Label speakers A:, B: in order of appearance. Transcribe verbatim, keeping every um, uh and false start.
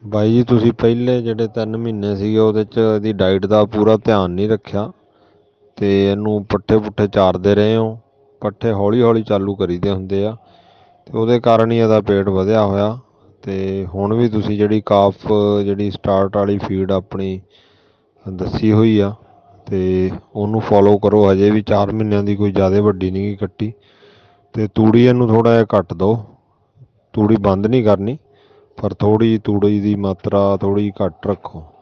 A: ਬਾਈ ਜੀ ਤੁਸੀਂ ਪਹਿਲੇ ਜਿਹੜੇ ਤਿੰਨ ਮਹੀਨੇ ਸੀਗੇ ਉਹਦੇ 'ਚ ਇਹਦੀ ਡਾਈਟ ਦਾ ਪੂਰਾ ਧਿਆਨ ਨਹੀਂ ਰੱਖਿਆ ਅਤੇ ਇਹਨੂੰ ਪੱਠੇ ਪੁੱਠੇ ਚਾਰਦੇ ਰਹੇ ਹੋ। ਪੱਠੇ ਹੌਲੀ ਹੌਲੀ ਚਾਲੂ ਕਰੀਦੇ ਹੁੰਦੇ ਆ ਅਤੇ ਉਹਦੇ ਕਾਰਨ ਹੀ ਇਹਦਾ ਪੇਟ ਵਧਿਆ ਹੋਇਆ। ਅਤੇ ਹੁਣ ਵੀ ਤੁਸੀਂ ਜਿਹੜੀ ਕਾਫ ਜਿਹੜੀ ਸਟਾਰਟ ਵਾਲੀ ਫੀਡ ਆਪਣੀ ਦੱਸੀ ਹੋਈ ਆ ਅਤੇ ਉਹਨੂੰ ਫੋਲੋ ਕਰੋ। ਹਜੇ ਵੀ ਚਾਰ ਮਹੀਨਿਆਂ ਦੀ ਕੋਈ ਜ਼ਿਆਦਾ ਵੱਡੀ ਨਹੀਂ ਗੀ ਕੱਟੀ। ਅਤੇ ਤੂੜੀ ਇਹਨੂੰ ਥੋੜ੍ਹਾ ਜਿਹਾ ਘੱਟ ਦਿਓ। ਤੂੜੀ ਬੰਦ ਨਹੀਂ ਕਰਨੀ, ਪਰ ਥੋੜ੍ਹੀ ਤੂੜੀ ਦੀ ਮਾਤਰਾ ਥੋੜ੍ਹੀ ਘੱਟ ਰੱਖੋ।